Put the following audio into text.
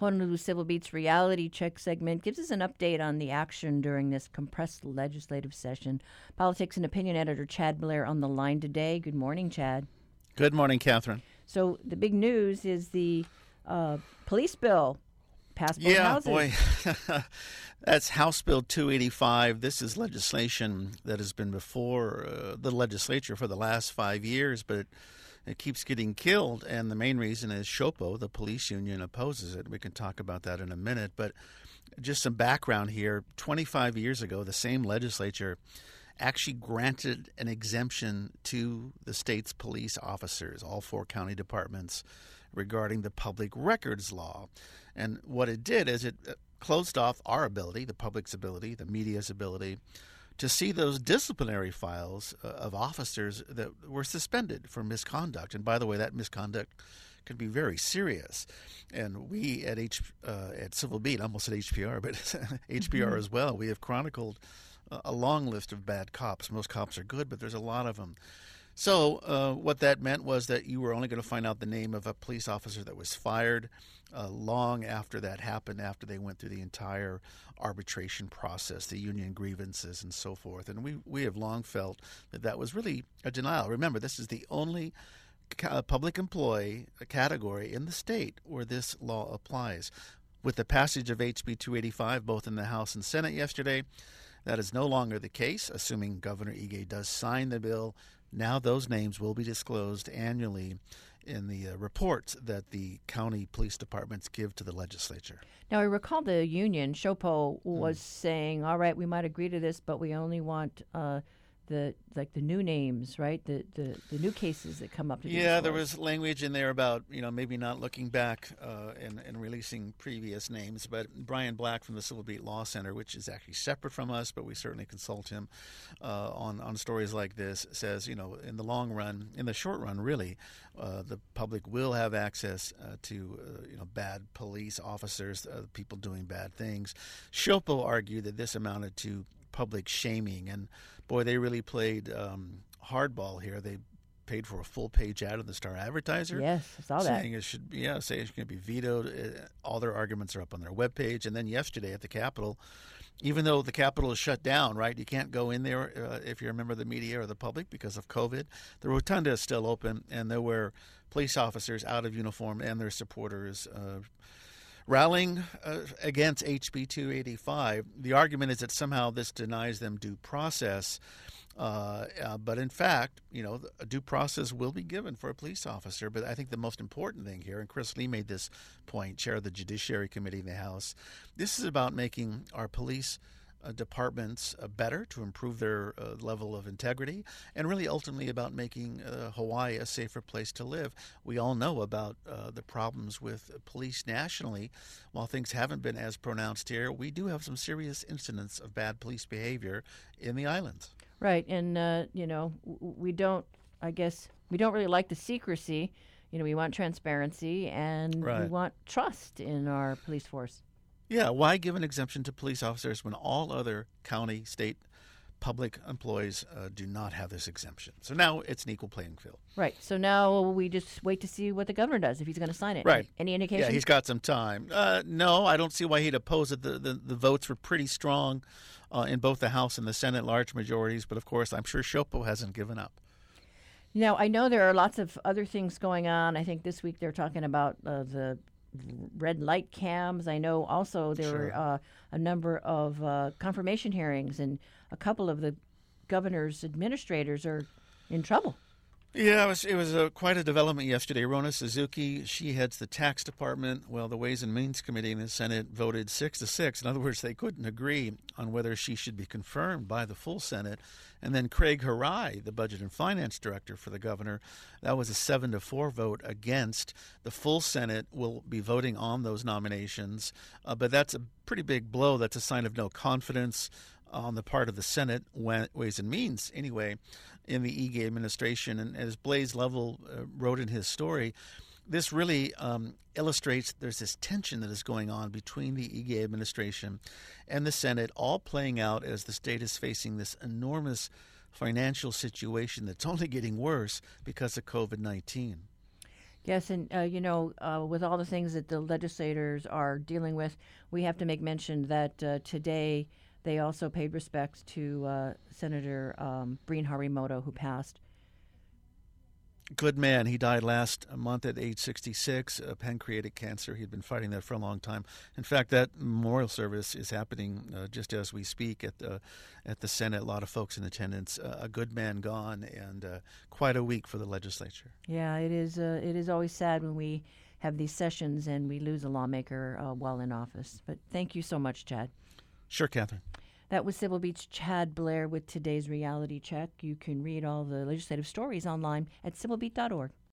Honolulu Civil Beat's reality check segment gives us an update on the action during this compressed legislative session. Politics and opinion editor Chad Blair on the line today. Good morning, Chad. Good morning, Catherine. So the big news is the police bill passed both houses. Boy, that's House Bill 285. This is legislation that has been before the legislature for the last 5 years, but it keeps getting killed, and the main reason is SHOPO, the police union, opposes it. We can talk about that in a minute, but just some background here. 25 years ago, the same legislature actually granted an exemption to the state's police officers, all 4 county departments, regarding the public records law. And what it did is it closed off our ability, the public's ability, the media's ability, to see those disciplinary files of officers that were suspended for misconduct. And by the way, that misconduct could be very serious. And we at Civil Beat, I almost said HPR, but HPR as well, we have chronicled a long list of bad cops. Most cops are good, but there's a lot of them. So what that meant was that you were only going to find out the name of a police officer that was fired long after that happened, after they went through the entire arbitration process, the union grievances and so forth. And we have long felt that that was really a denial. Remember, this is the only public employee category in the state where this law applies. With the passage of HB 285, both in the House and Senate yesterday, that is no longer the case, assuming Governor Ige does sign the bill. Now those names will be disclosed annually in the reports that the county police departments give to the legislature. Now, I recall the union, SHOPO, was saying, all right, we might agree to this, but we only want the new names, right? The new cases that come up to there was language in there about maybe not looking back and releasing previous names. But Brian Black from the Civil Beat Law Center, which is actually separate from us, but we certainly consult him on stories like this, says in the long run, in the short run, really, the public will have access to bad police officers, people doing bad things. SHOPO argued that this amounted to public shaming, and boy, they really played hardball here. They paid for a full-page ad in the Star Advertiser. Yes, I saw that. Saying it should be vetoed. All their arguments are up on their webpage. And then yesterday at the Capitol, even though the Capitol is shut down, right, you can't go in there if you're a member of the media or the public because of COVID. The rotunda is still open, and there were police officers out of uniform and their supporters rallying against HB 285. The argument is that somehow this denies them due process. But in fact, a due process will be given for a police officer. But I think the most important thing here, and Chris Lee made this point, chair of the Judiciary Committee in the House, this is about making our police departments better to improve their level of integrity, and really ultimately about making Hawaii a safer place to live. We all know about the problems with police nationally. While things haven't been as pronounced here, we do have some serious incidents of bad police behavior in the islands. Right, and we don't really like the secrecy. We want transparency, and we want trust in our police force. Yeah, why give an exemption to police officers when all other county, state, public employees do not have this exemption? So now it's an equal playing field. Right. So now we just wait to see what the governor does, if he's going to sign it. Right. Any indication? Yeah, he's got some time. No, I don't see why he'd oppose it. The votes were pretty strong in both the House and the Senate, large majorities. But, of course, I'm sure SHOPO hasn't given up. Now, I know there are lots of other things going on. I think this week they're talking about the red light cams. I know also there were a number of confirmation hearings, and a couple of the governor's administrators are in trouble. Yeah, it was quite a development yesterday. Rona Suzuki, she heads the tax department. Well, the Ways and Means Committee in the Senate voted 6-6. In other words, they couldn't agree on whether she should be confirmed by the full Senate. And then Craig Harai, the Budget and Finance Director for the governor, that was a 7-4 vote against. The full Senate will be voting on those nominations, but that's a pretty big blow. That's a sign of no confidence on the part of the Senate, Ways and Means anyway, in the Ige administration. And as Blaze Lovell wrote in his story, this really illustrates there's this tension that is going on between the Ige administration and the Senate, all playing out as the state is facing this enormous financial situation that's only getting worse because of COVID-19. Yes, and with all the things that the legislators are dealing with, we have to make mention that today they also paid respects to Senator Breen Harimoto, who passed. Good man. He died last month at age 66, pancreatic cancer. He'd been fighting that for a long time. In fact, that memorial service is happening just as we speak at the Senate. A lot of folks in attendance. A good man gone, and quite a week for the legislature. Yeah, it is. It is always sad when we have these sessions and we lose a lawmaker while in office. But thank you so much, Chad. Sure, Catherine. That was Civil Beat's Chad Blair with today's Reality Check. You can read all the legislative stories online at civilbeat.org.